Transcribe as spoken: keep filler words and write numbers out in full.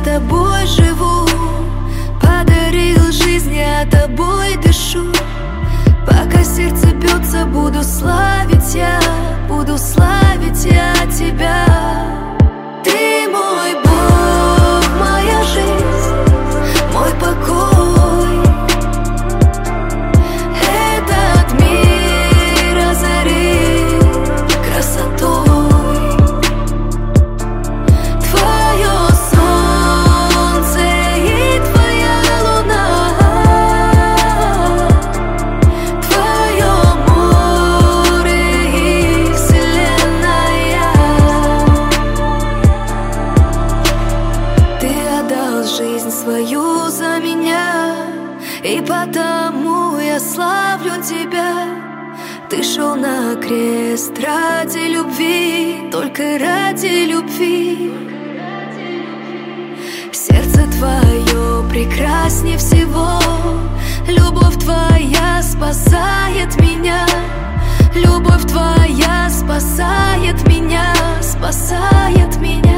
тобой живу. Подарил жизнь, я тобой дышу. Пока сердце бьется, буду славить я, буду славить я тебя. Ты мой Бог, моя жизнь, мой покой. Этот мир озарит красотой. Твое солнце и твоя луна, твое море и вселенная. Ты отдал жизнь свою за меня, и потому я славлю тебя. Ты шел на крест ради любви, только ради любви. Сердце твое прекраснее всего. Любовь твоя спасает меня. Любовь твоя спасает меня, спасает меня.